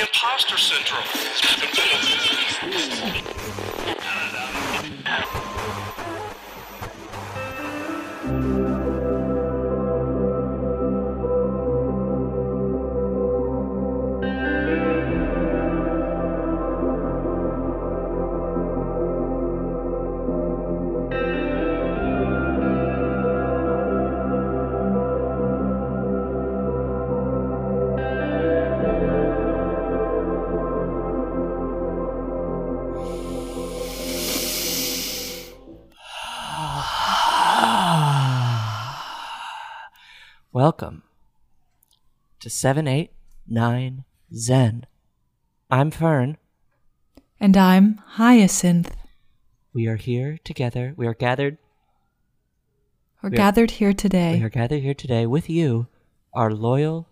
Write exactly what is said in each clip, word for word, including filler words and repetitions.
the imposter syndrome. Welcome to seven eight nine Zen. I'm Fern. And I'm Hyacinth. We are here together. We are gathered. We're we are, gathered here today. We are gathered here today with you, our loyal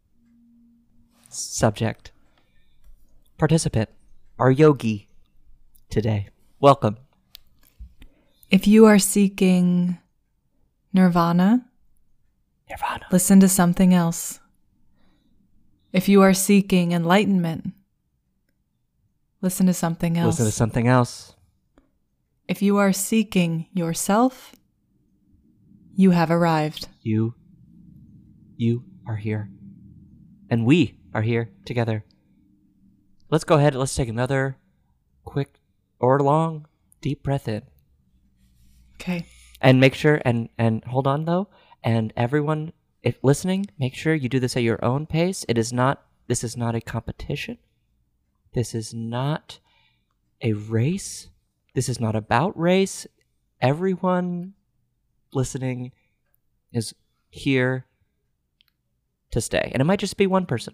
subject, participant, our yogi today. Welcome. If you are seeking nirvana, Nirvana. Listen to something else. If you are seeking enlightenment, listen to something else. Listen to something else. If you are seeking yourself, you have arrived. You, you are here. And we are here together. Let's go ahead. Let's take another quick or long, deep breath in. Okay. And make sure, and, and hold on though. And everyone, if listening, make sure you do this at your own pace. It is not, this is not a competition. This is not a race. This is not about race. Everyone listening is here to stay. And it might just be one person.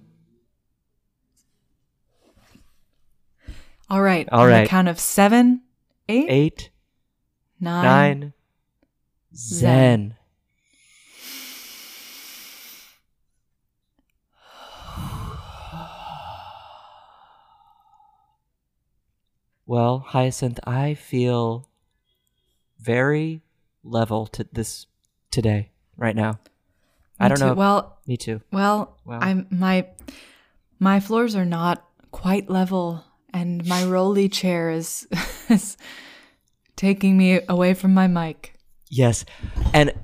All right. All on right. the count of seven, eight, Eight, nine, nine, Zen. Zen. Well, Hyacinth, I feel very level to this today, right now. Me I don't too. know. Well, Me too. well, Well. I'm my my floors are not quite level, and my rolly chair is, is taking me away from my mic. Yes. And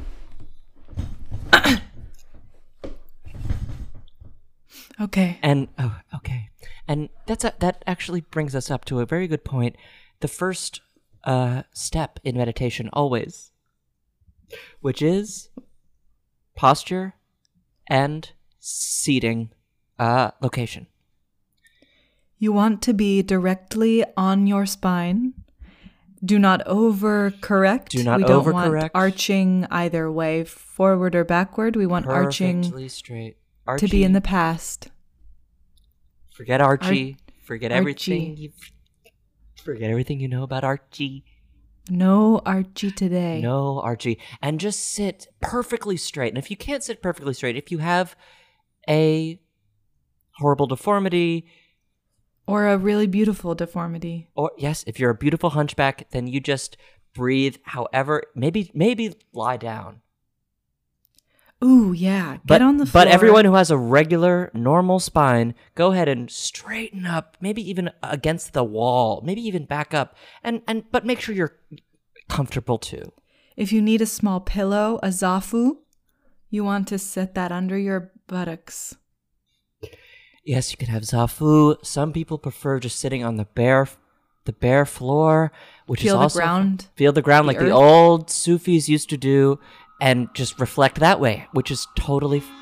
Okay. and oh, okay. And that's a, that actually brings us up to a very good point. The first uh, step in meditation always, which is posture and seating uh, location. You want to be directly on your spine. Do not overcorrect. Do not we don't overcorrect. want arching either way, forward or backward. We want arching Perfectly straight. Archie, to be in the past. Forget Archie. Ar- forget Archie. everything. You, forget everything you know about Archie. No Archie today. No Archie. And just sit perfectly straight. And if you can't sit perfectly straight, if you have a horrible deformity, Or a really beautiful deformity. or yes, if you're a beautiful hunchback, then you just breathe however, maybe maybe lie down. Ooh, yeah. Get But, on the floor. but everyone who has a regular, normal spine, go ahead and straighten up, maybe even against the wall, maybe even back up, and, and but make sure you're comfortable too. If you need a small pillow, a zafu, you want to set that under your buttocks. Yes, you can have zafu. Some people prefer just sitting on the bare, the bare floor, which Feel is the also ground, feel the ground the like the earth. old Sufis used to do, and just reflect that way, which is totally. F-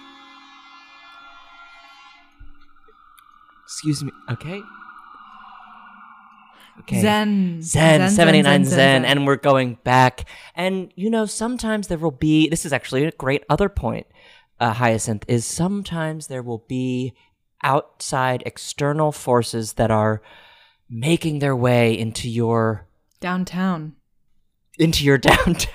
Excuse me. Okay. Okay. Zen. Zen, Zen, seven eight nine Zen, Zen, Zen. and we're going back. And, you know, sometimes there will be, this is actually a great other point, uh, Hyacinth, is sometimes there will be outside external forces that are making their way into your, Downtown. into your downtown.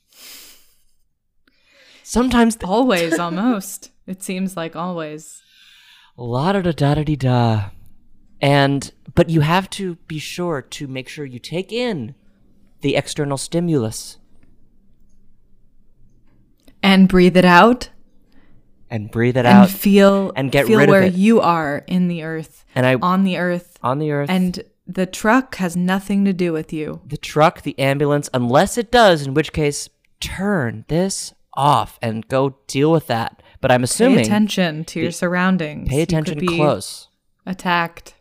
Sometimes, th- Always, almost. It seems like always. la da da da da da. And, but you have to be sure to make sure you take in the external stimulus. And breathe it out and breathe it and out feel and get feel rid of where it. you are in the earth, And I on the earth, on the earth. and the truck has nothing to do with you. The truck, the ambulance, unless it does, in which case, turn this off and go deal with that. But I'm assuming Pay attention to your surroundings. pay You attention could be close. Attacked.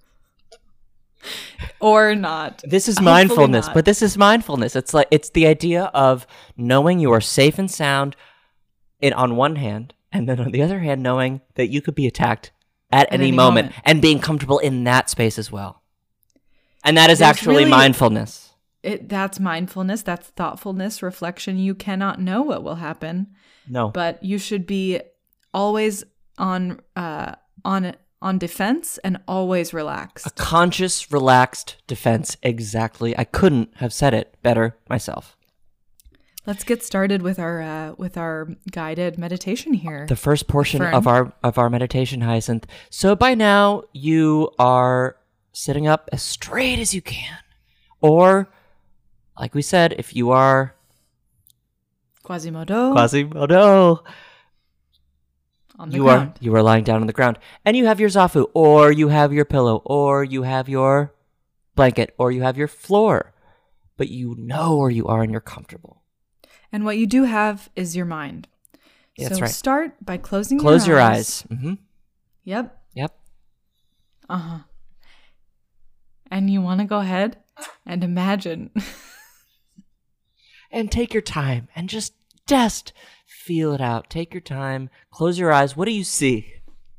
Or not. This is Hopefully mindfulness, not. but this is mindfulness. It's like it's the idea of knowing you are safe and sound in on one hand, and then on the other hand, knowing that you could be attacked at, any, any moment, moment. and being comfortable in that space as well. And that is There's actually really- mindfulness. It, that's mindfulness, that's thoughtfulness, reflection. You cannot know what will happen, No. but you should be always on uh, on on defense and always relaxed. A conscious, relaxed defense. Exactly. I couldn't have said it better myself. Let's get started with our uh, with our guided meditation here. The first portion Fern. of our of our meditation, Hyacinth. So by now you are sitting up as straight as you can, or like we said, if you are Quasimodo Quasimodo, on the you ground. are you are lying down on the ground, and you have your zafu, or you have your pillow, or you have your blanket, or you have your floor, but you know where you are and you're comfortable. And what you do have is your mind. That's so right. start by closing Close your your eyes. eyes. Mm-hmm. Yep. Yep. Uh-huh. And you want to go ahead and imagine. And take your time and just just feel it out. Take your time. Close your eyes. What do you see?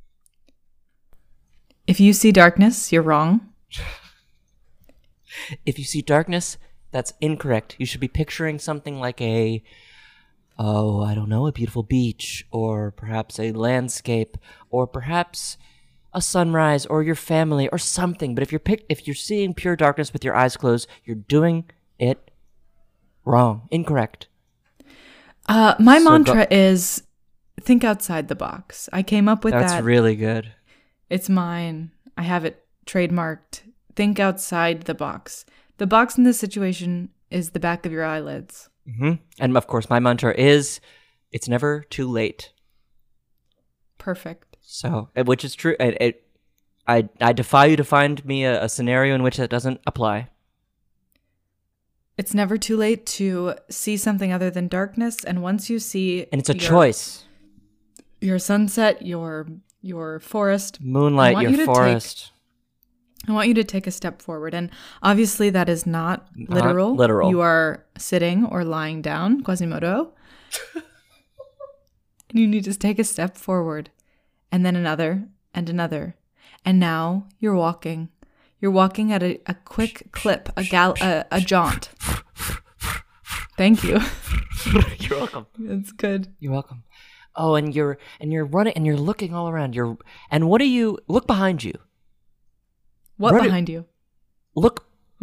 If you see darkness, you're wrong. If you see darkness, that's incorrect. You should be picturing something like a, oh, I don't know, a beautiful beach, or perhaps a landscape, or perhaps a sunrise, or your family, or something. But if you're pic- if you're seeing pure darkness with your eyes closed, you're doing it wrong, incorrect. Uh, my So go- mantra is think outside the box. I came up with That's that. really good. It's mine. I have it trademarked. Think outside the box. The box in this situation is the back of your eyelids. hmm And of course, my mantra is, it's never too late. Perfect. So, uh, which is true. It, it, I, I defy you to find me a, a scenario in which that doesn't apply. It's never too late to see something other than darkness. And once you see And it's a your, choice. your sunset, your your forest, Moonlight, want your you to take- forest. I want you to take a step forward. And obviously that is not Not literal. literal. You are sitting or lying down, Quasimodo. And you need to take a step forward. And then another and another. And now you're walking. You're walking at a, a quick clip, a, gal- a, a jaunt. Thank you. You're welcome. That's good. You're welcome. Oh, and you're and you're running and you're looking all around. You're and what do you look behind you? What Run it- behind you? Look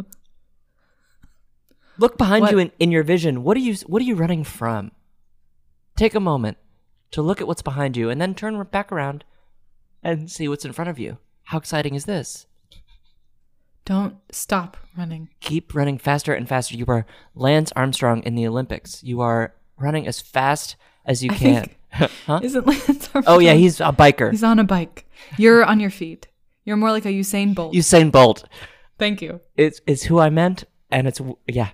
Look behind What? you in, in your vision. What are you what are you running from? Take a moment to look at what's behind you and then turn back around and see what's in front of you. How exciting is this? Don't stop running. Keep running faster and faster. You are Lance Armstrong in the Olympics. You are running as fast as you I can. think- huh? Isn't Lance Armstrong? Oh yeah, he's a biker. He's on a bike. You're on your feet. You're more like a Usain Bolt. Usain Bolt. Thank you. It's it's who I meant, and it's yeah.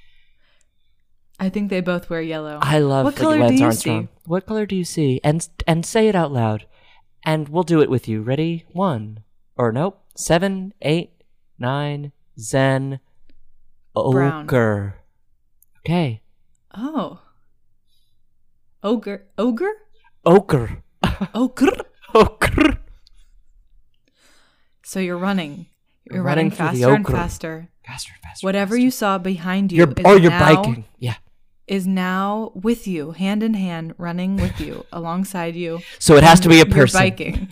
I think they both wear yellow. I love What like, color Lance do you Armstrong. see? What color do you see? And and say it out loud, and we'll do it with you. Ready? One or nope. Seven, eight, nine. Zen. Brown. Ochre. Okay. Oh. Ogre. Ogre? Ochre. Ogre. Ochre. So you're running. You're Running running, through the faster and ochre. faster. Faster, faster. Whatever faster. you saw behind you You're is, or you're now, biking. Yeah. is now with you, hand in hand, running with you, alongside you. So it has to be a You're person. biking.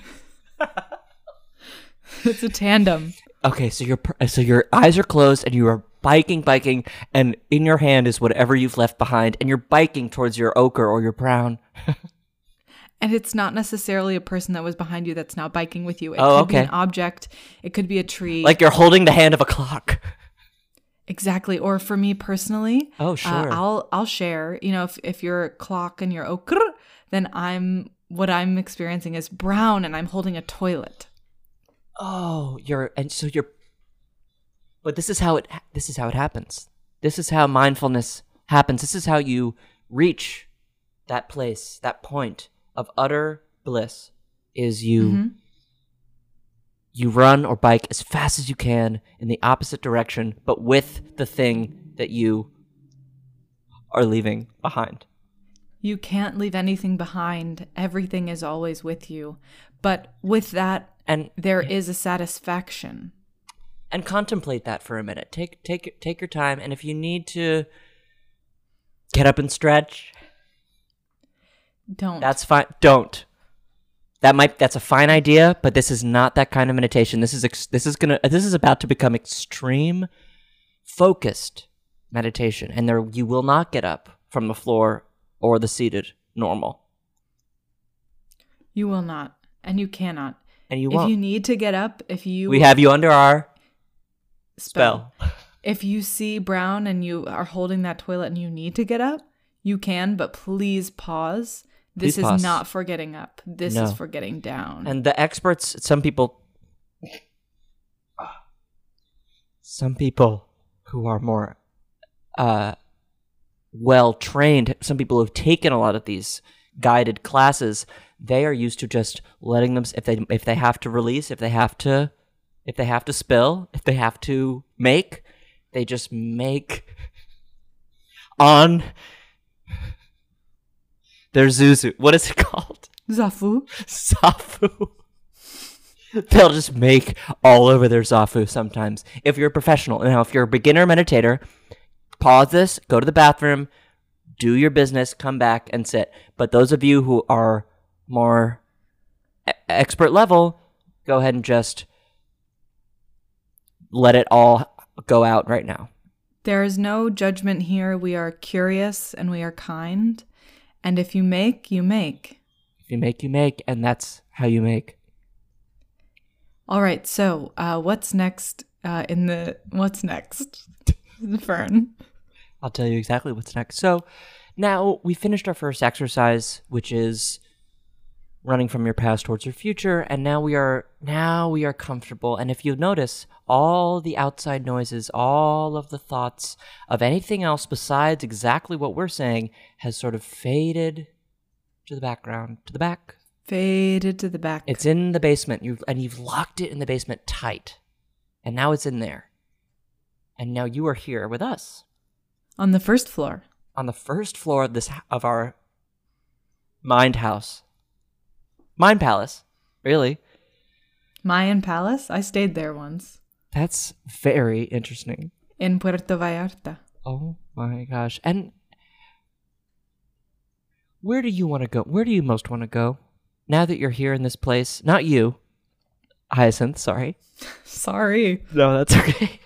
It's a tandem. Okay, so your per- so your eyes are closed and you are biking, biking, and in your hand is whatever you've left behind, and you're biking towards your ochre or your brown. And it's not necessarily a person that was behind you that's now biking with you. It Oh, could be okay. an object. It could be a tree. Like you're holding the hand of a clock. Exactly. Or for me personally, Oh, uh, sure. I'll I'll share. You know, if if your clock and your ochre then I'm what I'm experiencing is brown and I'm holding a toilet. Oh, you're and so you're but this is how it this is how it happens. This is how mindfulness happens. This is how you reach that place, that point of utter bliss is you Mm-hmm. you run or bike as fast as you can in the opposite direction, but with the thing that you are leaving behind. You can't leave anything behind. Everything is always with you. But with that, And there is a satisfaction. and contemplate that for a minute. Take take take your time, and if you need to get up and stretch, Don't. that's fine. Don't. That might that's a fine idea, but this is not that kind of meditation. This is ex- this is gonna this is about to become extreme, focused meditation, and there you will not get up from the floor or the seated normal, You will not. And you cannot. and you If won't. you need to get up, if you We have you under our spell. If you see brown and you are holding that toilet and you need to get up, you can, but please pause. This Please is pause. not for getting up. This No. is for getting down. And the experts, some people, some people who are more uh, well trained, some people who've taken a lot of these guided classes, they are used to just letting them. If they if they have to release, if they have to, if they have to spill, if they have to make, they just make on their zuzu. What is it called? Zafu. Zafu. They'll just make all over their Zafu sometimes. If you're a professional. Now, if you're a beginner meditator, pause this, go to the bathroom, do your business, come back and sit. But those of you who are more e- expert level, go ahead and just let it all go out right now. There is no judgment here. We are curious and we are kind. And if you make, you make. If you make, you make, and that's how you make. All right. So, uh, what's next uh, in the what's next, Fern? I'll tell you exactly what's next. So now we finished our first exercise, which is running from your past towards your future, and now we are now we are comfortable. And if you notice, all the outside noises, all of the thoughts of anything else besides exactly what we're saying has sort of faded to the background, to the back. Faded to the back. It's in the basement, you and you've locked it in the basement tight, and now it's in there. And now you are here with us on the first floor. on the first floor of this of our mind house, mind palace. Really, Mayan Palace. I stayed there once that's very interesting. in Puerto Vallarta. Oh my gosh! And where do you want to go? Where do you most want to go now that you're here in this place? Not you, Hyacinth. Sorry. Sorry. No, that's okay.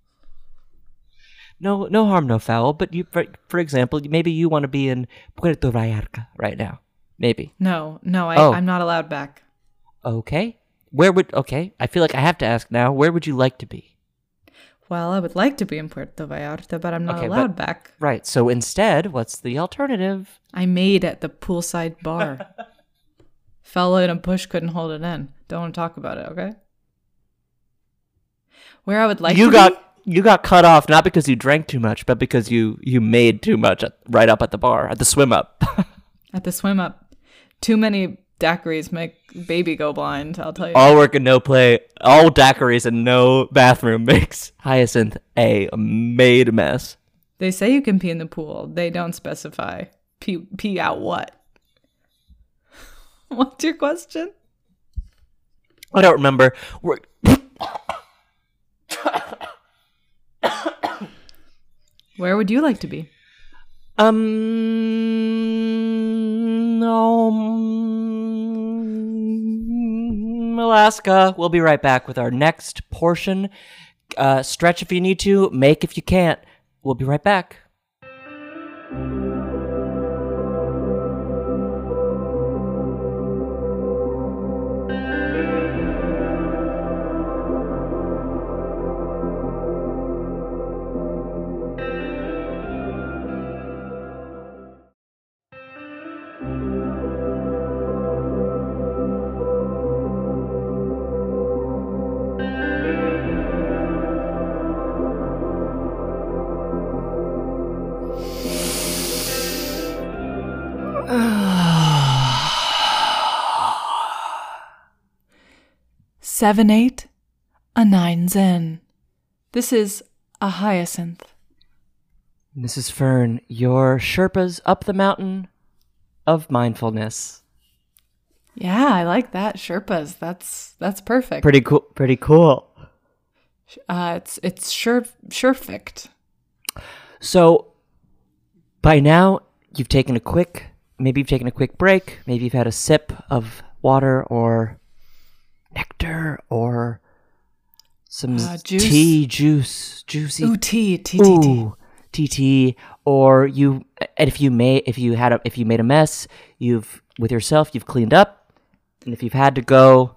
No, no harm, no foul. But you, for, for example, maybe you want to be in Puerto Vallarta right now. Maybe. No, no, I, Oh. I'm not allowed back. Okay. Where would? Okay. I feel like I have to ask now. Where would you like to be? Well, I would like to be in Puerto Vallarta, but I'm not Okay, but- allowed back. Right. So instead, what's the alternative? I made at the poolside bar. Fella in a bush couldn't hold it in. Don't want to talk about it, okay? Where I would like you to got be? you got cut off not because you drank too much, but because you you made too much at, right up at the bar at the swim up. At the swim up. Too many daiquiris make baby go blind, I'll tell you. All work and no play, all daiquiris and no bathroom makes Hyacinth a made mess. They say you can pee in the pool. They don't specify. Pee, pee out what? What's your question? I don't remember. We're, Where would you like to be? um, um, Alaska. We'll be right back with our next portion. Uh, stretch if you need to, make if you can't. We'll be right back. seven eight, a nine Zen. This is a hyacinth. This is Fern, your Sherpas up the mountain of mindfulness. Yeah, I like that. Sherpas. That's that's perfect. Pretty cool. Pretty cool. Uh, it's it's sure surefict. So, by now you've taken a quick. Maybe you've taken a quick break. Maybe you've had a sip of water or nectar or some Uh, juice. tea, juice, juicy. Ooh, tea, tea, tea, tea. Ooh, tea, tea. Or you, and if you may, if you had a, if you made a mess, you've with yourself, you've cleaned up, and if you've had to go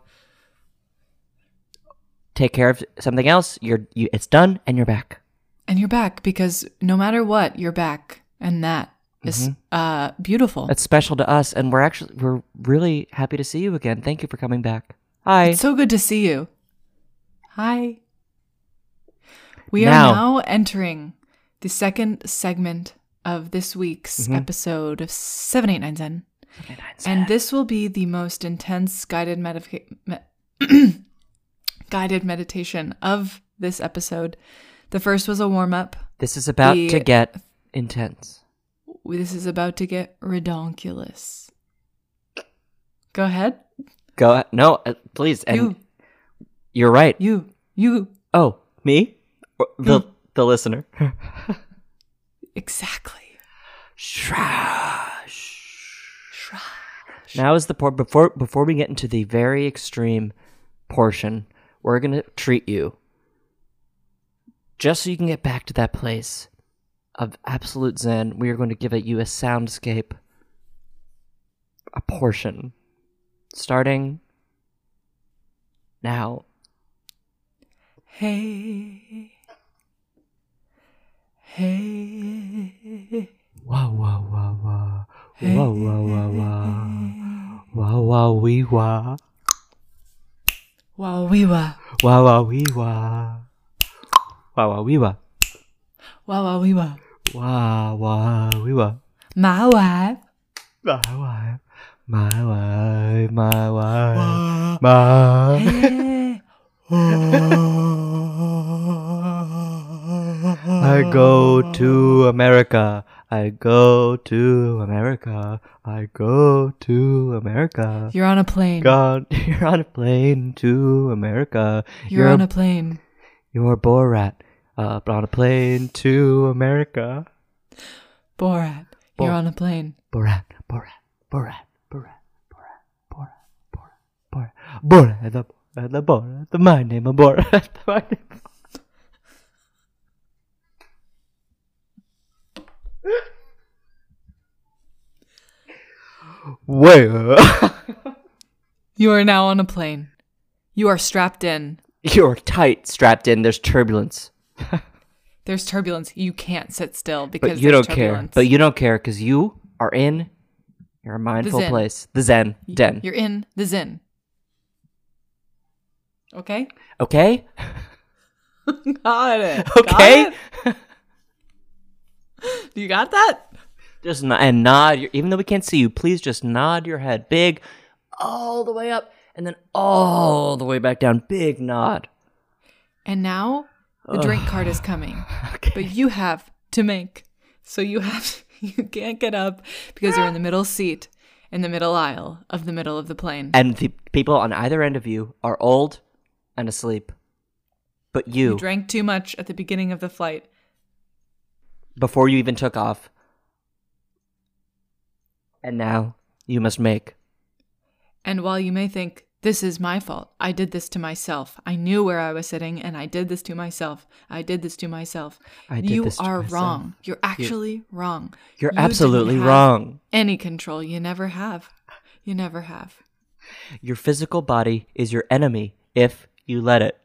take care of something else, you're, you, it's done, and you're back. And you're back because no matter what, you're back, and that is Mhm. uh beautiful. That's special to us, and we're actually we're really happy to see you again. Thank you for coming back. Hi. It's so good to see you. Hi. We Now- are now entering the second segment of this week's Mhm. episode of seven eight nine Zen. And this will be the most intense guided medica- me- guided meditation of this episode. The first was a warm-up. This is about the- to get intense. This is about to get redonkulous. Go ahead. Go ahead. No, uh, please. And You, you're right. you, you. Oh, me? Or the You. the listener. Exactly. Shrash. Now is the por- before before we get into the very extreme portion, we're gonna treat you just so you can get back to that place of absolute zen. We are going to give it you a soundscape, a portion, starting now. Hey. Hey. Wow, wow, wow, wow. Wow, wow, wow, wow. Wow, wow, wee, wah. Wow, wee wah. Wow, wow, wee, wah. Wow, wow, wee, wah. Wow, wow, wee wah. Wow, wow, wee, wah. My wife. My wife, my wife, my wife, my. Hey. I go to America. I go to America. I go to America. You're on a plane. God, you're on a plane to America. You're on a plane. You're Borat. Uh, on a plane to America. Borat. Bo- You're on a plane. Borat, Borat, Borat, Borat, Borat, Borat, Borat, Borat, Borat, the Borat, the Borat, the my name of Borat, my name. Well, You are now on a plane. You are strapped in. you're tight, strapped in. There's turbulence, There's turbulence. You can't sit still because but you there's don't care. turbulence. But you don't care because you are in your mindful Zen. place, the Zen den. You're in the Zen. Okay? Okay, Got it. okay. Got it? You got that? Just n- and nod. Your, even though we can't see you, please just nod your head big, all the way up, and then all the way back down. Big nod. And now the drink cart is coming. Okay. But you have to make. So you have you can't get up because you're in the middle seat in the middle aisle of the middle of the plane. And the people on either end of you are old and asleep. But you, You drank too much at the beginning of the flight. before you even took off. And now you must make. And while you may think, this is my fault, I did this to myself. I knew where I was sitting and I did this to myself. I did this to myself. I did you this to are myself. wrong. You're actually wrong. You're You didn't absolutely have wrong. Any control. You never have. You never have. Your physical body is your enemy if you let it.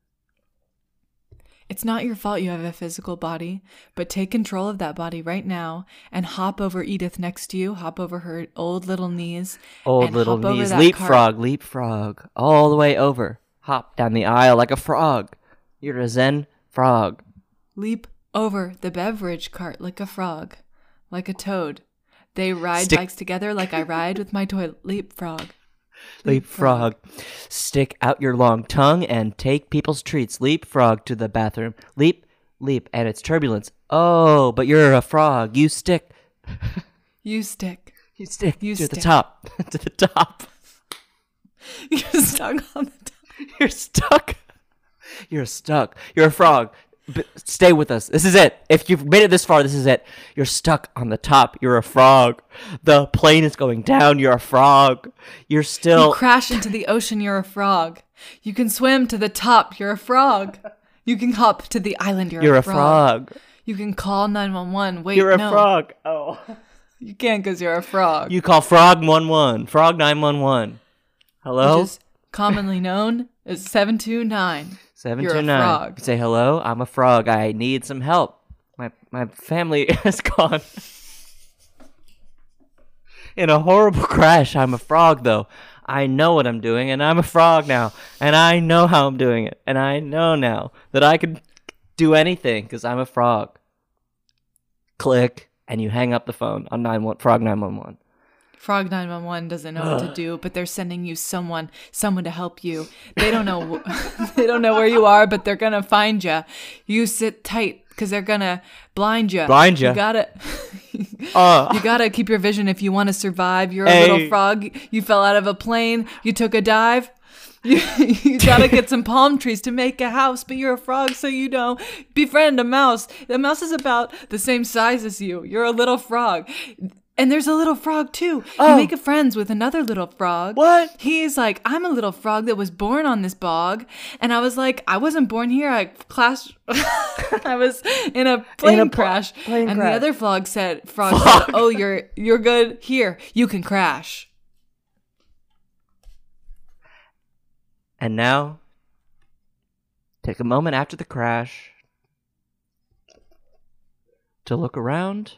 It's not your fault you have a physical body, but take control of that body right now and hop over Edith next to you, hop over her old little knees. Old and little hop over knees. that Leapfrog, cart. leapfrog. All the way over. Hop down the aisle like a frog. You're a Zen frog. Leap over the beverage cart like a frog, like a toad. They ride Stick- bikes together like I ride with my toy leapfrog. Leapfrog. Stick out your long tongue and take people's treats. Leapfrog to the bathroom. Leap, leap, and it's turbulence. Oh, but you're a frog. You stick. You stick. You stick You to stick. the top. to the top. You're stuck on the top. You're stuck. You're stuck. You're a frog. But stay with us. This is it. If you've made it this far, this is it. You're stuck on the top. You're a frog. The plane is going down. You're a frog. You're still. You crash into the ocean, you're a frog. You can swim to the top, you're a frog. You can hop to the island, you're, You're a, a frog. frog. You can call nine one one. Wait, You're a no. frog. Oh. You can't because you're a frog. You call Frog one one. Frog nine one one. Hello? Which is commonly known as seven two nine. seven You're two a nine. frog. Say, hello, I'm a frog. I need some help. My my family has gone in a horrible crash. I'm a frog, though. I know what I'm doing, and I'm a frog now. And I know how I'm doing it. And I know now that I can do anything because I'm a frog. Click, and you hang up the phone on nine one Frog nine one one. Frog nine one one doesn't know what to do, but they're sending you someone, someone to help you. They don't know, wh- they don't know where you are, but they're gonna find you. You sit tight because they're gonna blind you. Blind ya? You gotta, Uh, you gotta keep your vision if you want to survive. You're a Hey. little frog. You fell out of a plane. You took a dive. You, you gotta get some palm trees to make a house, but you're a frog, so you don't befriend a mouse. The mouse is about the same size as you. You're a little frog. And there's a little frog too. Oh. You make a friends with another little frog. What? He's like, I'm a little frog that was born on this bog. And I was like, I wasn't born here. I class I was in a plane In a pl- crash. plane and crash. the other frog said frog, Frog. said, Oh, you're you're good. Here, you can crash. And now, take a moment after the crash to look around.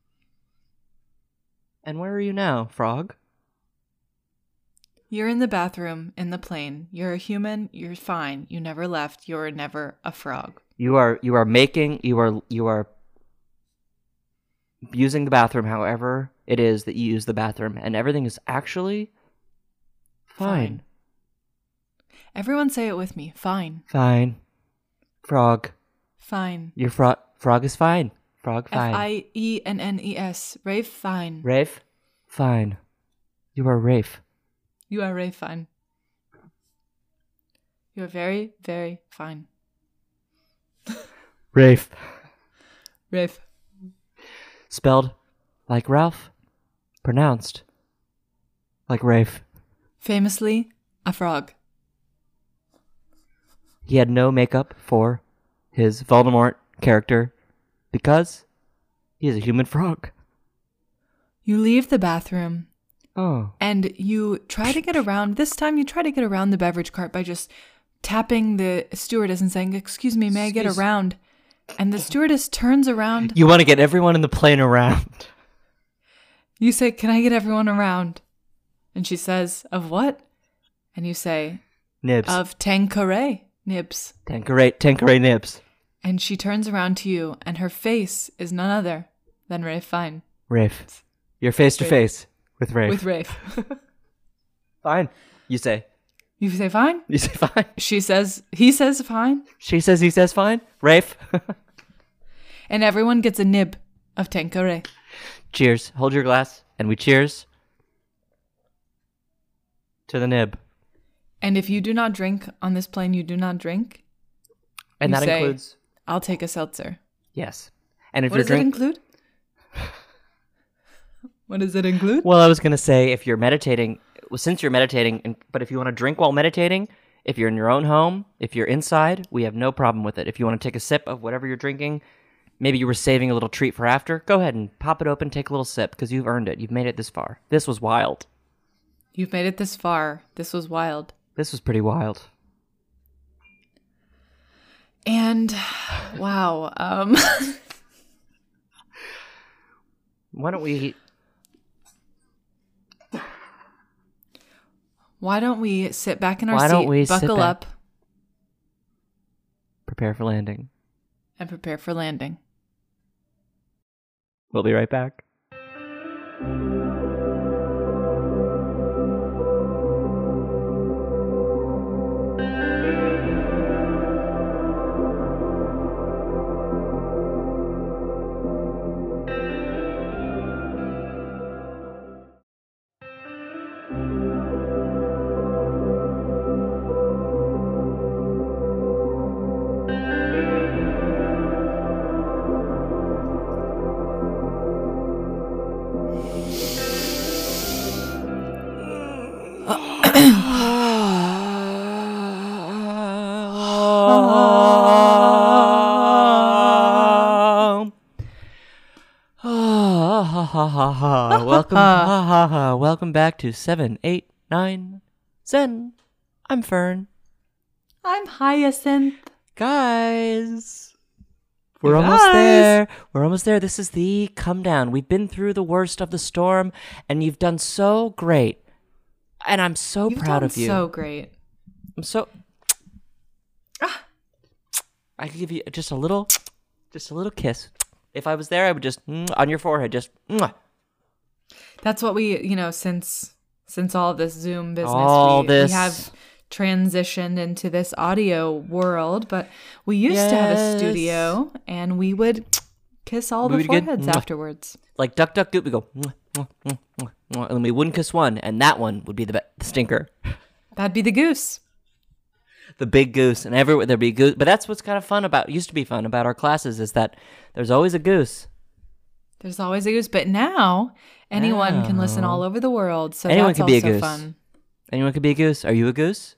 And where are you now, frog? You're in the bathroom in the plane. You're a human. You're fine. You never left. You're never a frog. You are you are making you are you are using the bathroom however it is that you use the bathroom, and everything is actually fine. Fine. Everyone say it with me. Fine. Fine. Frog. Fine. Your frog frog is fine. Frog F fine. I E N N E S. Rafe fine. Rafe? Fine. You are Rafe. You are Rafe fine. You are very, very fine. Rafe. Rafe. Spelled like Ralph. Pronounced like Rafe. Famously, a frog. He had no makeup for his Voldemort character because he is a human frog. You leave the bathroom Oh. and you try to get around. This time you try to get around the beverage cart by just tapping the stewardess and saying, Excuse me, may I get Excuse- around? And the stewardess turns around. You want to get everyone in the plane around. You say, Can I get everyone around? And she says, Of what? And you say, Nibs. Of Tanqueray nibs. Tanqueray, Tanqueray nibs. And she turns around to you, and her face is none other than Rafe Fine. Rafe. You're face to Rafe. face with Rafe. With Rafe. Fine. You say. You say fine? You say fine. She says, he says fine. She says he says fine. Rafe. And everyone gets a nib of Tanqueray. Cheers. Hold your glass. And we cheers to the nib. And if you do not drink on this plane, you do not drink. And You that say- includes. I'll take a seltzer. Yes. And if What you're does it drinking. include? What does it include? Well, I was going to say if you're meditating, well, since you're meditating, and, but if you want to drink while meditating, if you're in your own home, if you're inside, we have no problem with it. If you want to take a sip of whatever you're drinking, maybe you were saving a little treat for after, go ahead and pop it open, take a little sip, because you've earned it. You've made it this far. This was wild. You've made it this far. This was wild. This was pretty wild. And wow. Um, Why don't we... why don't we sit back in our Why seat, don't we sit buckle back? up, prepare for landing? and prepare for landing? We'll be right back. Welcome, ha ha ha. Welcome back to seven, eight, nine, Zen. I'm Fern. I'm Hyacinth. Guys, we're Guys. almost there. We're almost there. This is the come down. We've been through the worst of the storm, and you've done so great. And I'm so You've proud done of you. So great. I'm so. Ah. I could give you just a little, just a little kiss. If I was there, I would just mm, on your forehead, just. Mwah. That's what we, you know, since since all this Zoom business, All we, this. we have transitioned into this audio world. But we used to have a Yes. studio, and we would kiss all We the would get foreheads mwah. afterwards. Like duck, duck, goop. We go, mwah, mwah, mwah, mwah, mwah, and then we wouldn't kiss one, and that one would be the, be- the stinker. That'd be the goose. The big goose, and everywhere there'd be goose. But that's what's kind of fun about, used to be fun about our classes, is that there's always a goose. There's always a goose, but now anyone can listen Now. all over the world. So Anyone that's can be a also goose. fun. Anyone could be a goose. Are you a goose?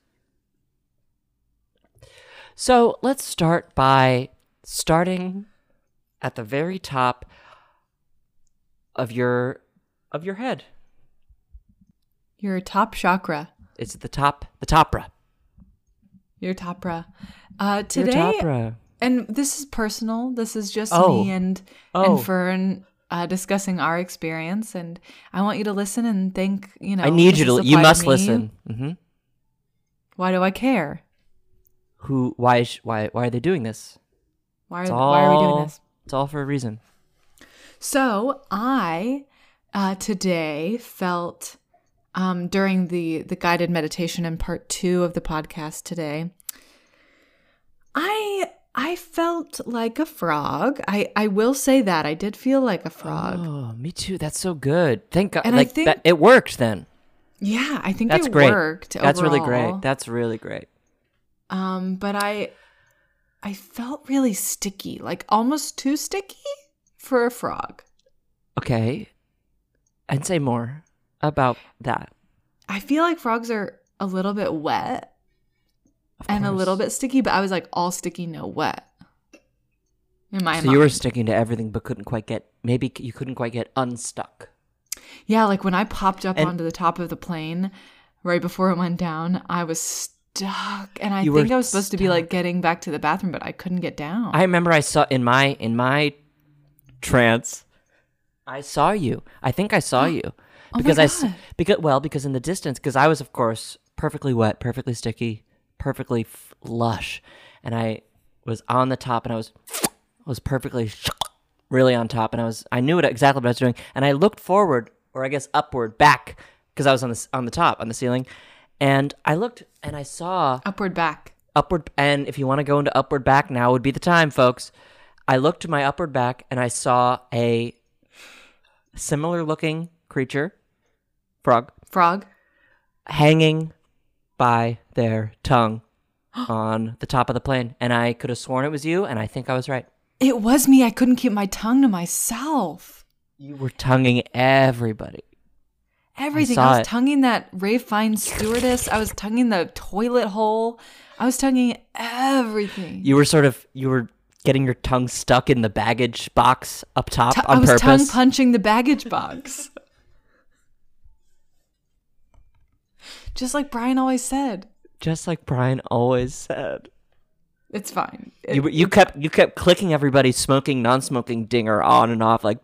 So let's start by starting at the very top of your of your head. Your top chakra. It's at the top, the topra. Your topra. Uh, Your today, topra. and this is personal. This is just Oh. me and Oh. and Fern uh, discussing our experience, and I want you to listen and think. You know, I need does you to. this You apply must me? listen. hmm Why do I care? Who? Why? is- Why? Why are they doing this? Why It's are Why are we all- doing this? It's all for a reason. So I uh, today felt um, during the the guided meditation in part two of the podcast today, I I felt like a frog. I I will say that I did feel like a frog. Oh, me too. That's so good. Thank God. And I like think- that, it worked then. Yeah, I think That's it great. worked. That's really overall. great. That's really great. Um, but I I felt really sticky, like almost too sticky for a frog. Okay. And say more about that. I feel like frogs are a little bit wet Of and a course. little bit sticky, but I was like all sticky, no wet. In my So mind. you were sticking to everything, but couldn't quite get. Maybe you couldn't quite get unstuck. Yeah, like when I popped up And- onto the top of the plane right before it went down, I was stuck. And I You think were I was supposed to be like getting back to the bathroom, but I couldn't get down. I remember I saw in my in my trance. I saw you. I think I saw you Oh my because I s- God. because well because in the distance because I was of course perfectly wet, perfectly sticky, perfectly f- lush, and I was on the top and I was was perfectly really on top and I was I knew what exactly what I was doing and I looked forward or I guess upward back because I was on the s- on the top on the ceiling and I looked and I saw Upward back. upward and if you want to go into upward back now would be the time, folks. I looked to my upward back and I saw a similar looking creature, frog, Frog. hanging by their tongue on the top of the plane, and I could have sworn it was you, and I think I was right. It was me. I couldn't keep my tongue to myself. You were tonguing everybody. Everything. saw I, was it. tonguing that Ray Fine stewardess. I was tonguing the toilet hole. I was tonguing everything. You were sort of you were getting your tongue stuck in the baggage box up top T- on I was purpose. tongue punching the baggage box. Just like Brian always said. Just like Brian always said. It's fine. It- You were- you kept you kept clicking everybody's smoking non-smoking dinger on and off like.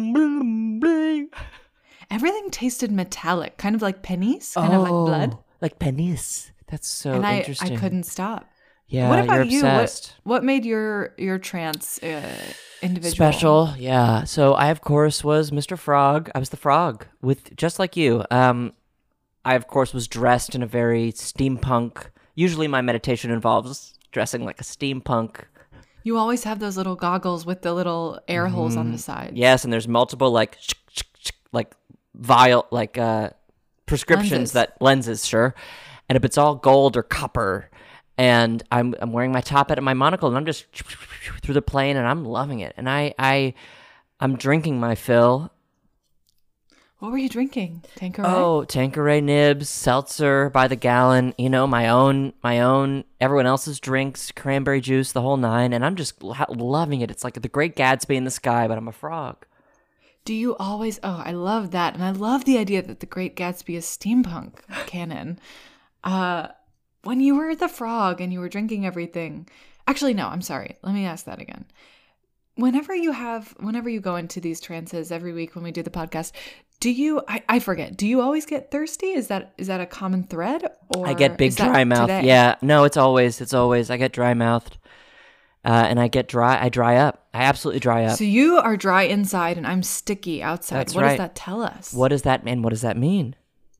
everything tasted metallic, kind of like pennies, kind of like blood. Oh, like pennies. That's so and I, interesting. I couldn't stop. Yeah, what about you're you? obsessed. What, what made your your trance uh, individual Special, yeah. So I, of course, was Mister Frog. I was the frog, with just like you. Um, I, of course, was dressed in a very steampunk. Usually, my meditation involves dressing like a steampunk. You always have those little goggles with the little air holes on the sides. Yes, and there's multiple like like vial like uh prescriptions Lenses. that lenses, sure. And if it's all gold or copper. And I'm I'm wearing my top hat and my monocle, and I'm just through the plane, and I'm loving it. And I I I'm drinking my fill. What were you drinking? Tanqueray? Oh, Tanqueray nibs, seltzer by the gallon, you know, my own, my own, everyone else's drinks, cranberry juice, the whole nine, and I'm just lo- loving it. It's like the Great Gatsby in the sky, but I'm a frog. Do you always... Oh, I love that. And I love the idea that the Great Gatsby is steampunk canon. Uh, when you were the frog and you were drinking everything... Actually, no, I'm sorry. Let me ask that again. Whenever you have... Whenever you go into these trances every week when we do the podcast... Do you, I, I forget, do you always get thirsty? Is that is that a common thread? Or I get big is that dry mouth. today? Yeah, no, it's always, it's always, I get dry mouthed. Uh, and I get dry, I dry up. I absolutely dry up. So you are dry inside and I'm sticky outside. That's what right. does that tell us? What does that mean? What does that mean?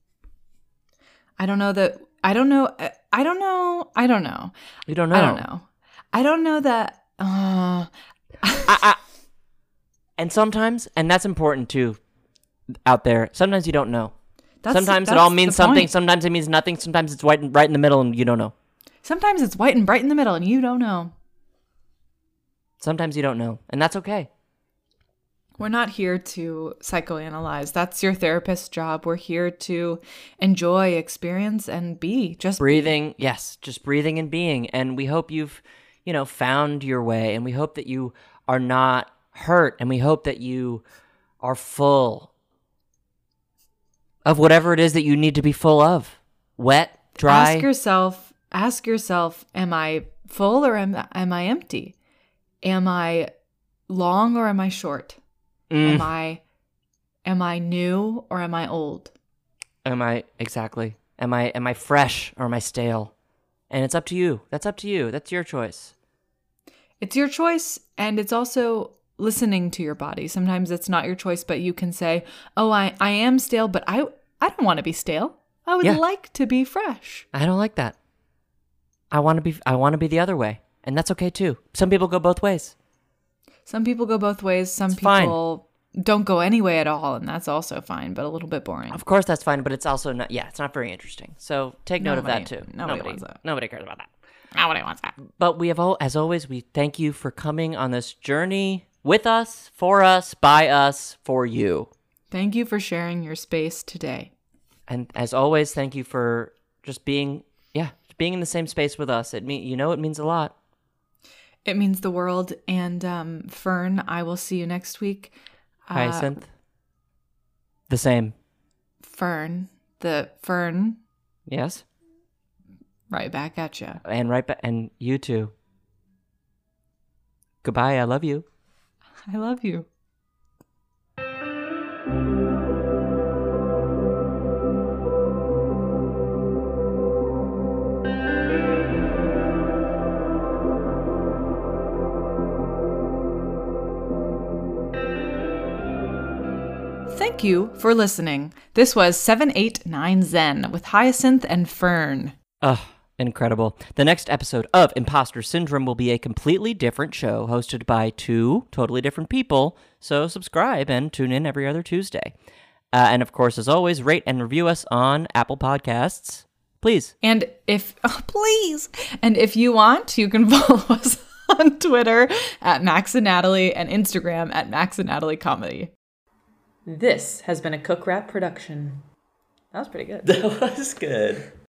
I don't know that, I don't know, I don't know, I don't know. You don't know. I don't know. I don't know that, uh... I, I, and sometimes, and that's important too, out there, sometimes you don't know. That's, sometimes that's it all means the something, point. sometimes it means nothing, sometimes it's white and right in the middle and you don't know. Sometimes it's white and bright in the middle and you don't know. Sometimes you don't know, and that's okay. We're not here to psychoanalyze. That's your therapist's job. We're here to enjoy, experience, and be. Just Breathing, yes, just breathing and being. And we hope you've, you know, found your way, and we hope that you are not hurt, and we hope that you are full of whatever it is that you need to be full of. Wet, dry. Ask yourself, ask yourself, am I full or am, am I empty? Am I long or am I short? Mm. Am I am I new or am I old? Am I, exactly. Am I, am I fresh or am I stale? And it's up to you. That's up to you. That's your choice. It's your choice, and it's also listening to your body. Sometimes it's not your choice, but you can say, oh, I, I am stale, but I, I don't want to be stale. I would Yeah. like to be fresh. I don't like that. I want to be, I want to be the other way. And that's okay too. Some people go both ways. Some people go both ways. Some It's fine. people don't go any way at all, and that's also fine, but a little bit boring. Of course, that's fine, but it's also not. Yeah, it's not very interesting. So take note Nobody- of that too. nobody wants that. Nobody cares about that. Nobody wants that. But we have, all, as always, we thank you for coming on this journey with us, for us, by us, for you. Thank you for sharing your space today. And as always, thank you for just being, yeah, being in the same space with us. It mean, you know, it means a lot. It means the world. And um, Fern, I will see you next week. Uh, Hyacinth, the same. Fern, the Fern, Yes, right back at you. and right back, and you too. Goodbye. I love you. I love you. Thank you for listening. This was seven eight nine Zen with Hyacinth and Fern. Ugh, incredible. The next episode of Imposter Syndrome will be a completely different show hosted by two totally different people, so subscribe and tune in every other Tuesday. Uh, and of course, as always, rate and review us on Apple Podcasts. Please. And if, oh, please, and if you want, you can follow us on Twitter at Max and Natalie and Instagram at Max and Natalie Comedy. This has been a Cook Rap production. That was pretty good. That was good.